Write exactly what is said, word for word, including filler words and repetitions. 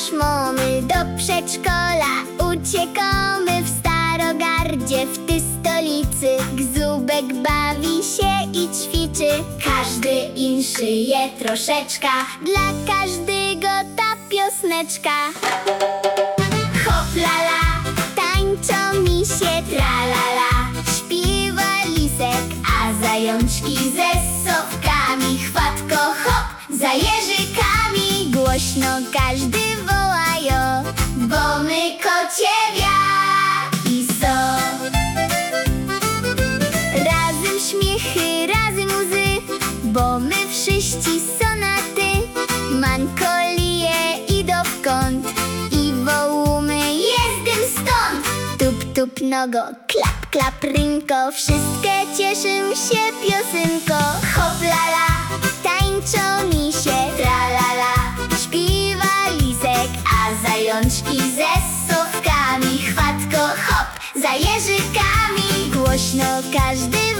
taśmomy do przedszkola. Uciekamy w Starogardzie, w ty stolicy. Gzubek bawi się i ćwiczy, każdy in szyje troszeczka. Dla każdego ta piosneczka. Hoplala, tańczą misie tralala. Śpiewa lisek, a zajączki ze sowkami. Chwatko hop, za jeżykami. Głośno każdy wołają, bo my kocie wiaki są. Razem śmiechy, razem łzy, bo my wszyscy sonaty. Mankolie idą w kąt i wołumy jezdym stąd. Tup, tup nogo, klap, klap rynko, wszystkie cieszą się piosenko. Hoplala, tańczą misie tralala. Śpiewa lisek, a zajączki ze sowkami. Chwatko hop, za jeżykami. Głośno każdy